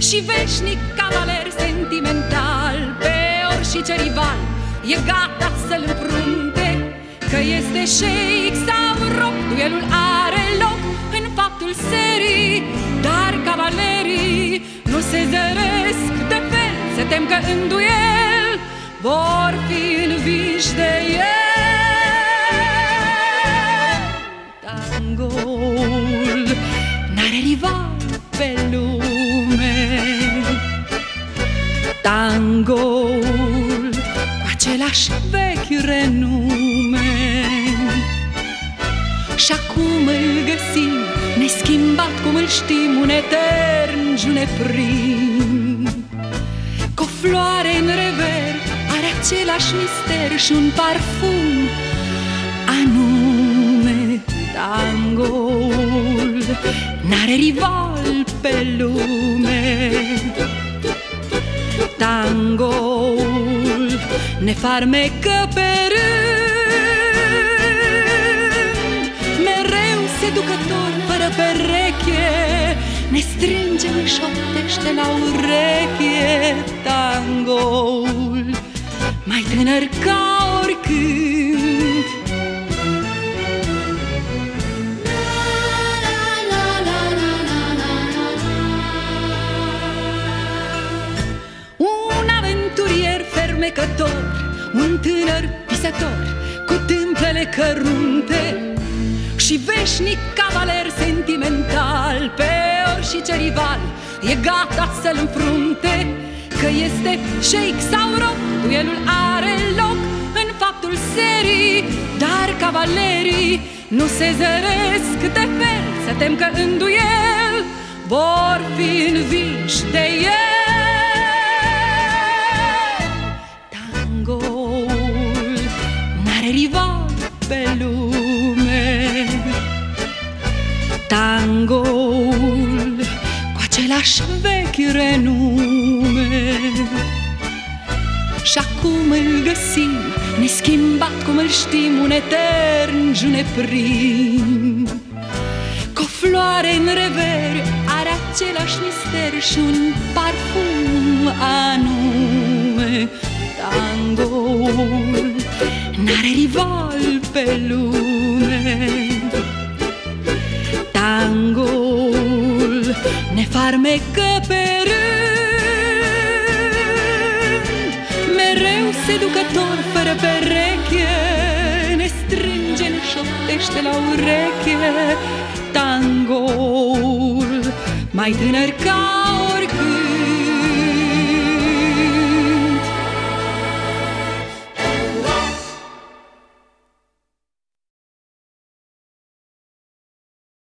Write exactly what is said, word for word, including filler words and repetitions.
și veșnic cavaler sentimental. Pe orice rival e gata să-l înfrunte, că este șeic sau roc, duelul are loc în faptul serii. Dar cavalerii nu se zăresc de fel, se tem că în duel vor fi învinși de el. Tangoul n-are rival pe lume, tangoul cu același vechi renume. Și acum îl găsim neschimbat cum îl știm, un etern juneprim. Cu o floare în rever are același mister și un parfum anume. Tangoul n-are rival pe lume, tangoul ne farmecă pe rând, mereu seducător, fără pereche, ne strânge, ne șoptește la ureche. Tangoul mai tânăr ca oricând. Un aventurier fermecător, un tânăr visător cu tâmplele cărunte și veșnic cavaler sentimental. Pe orice rival e gata să-l înfrunte, că este șeic sau roc, duelul are loc în faptul serii. Dar cavalerii nu se zăresc de fel, se tem că în duel vor fi învinși de el. Tangoul n-are rival pe lume, tangoul cu același vechi renume. Și acum îl găsim neschimbat cum îl știm, un etern juneprim. Cu o floare în rever are același mister și un parfum anume. Tangoul n-are rival pe lume, tangoul ne farmecă pe rând, mereu seducător, fără pereche, ne strânge, ne șoptește la ureche. Tangoul mai tânăr ca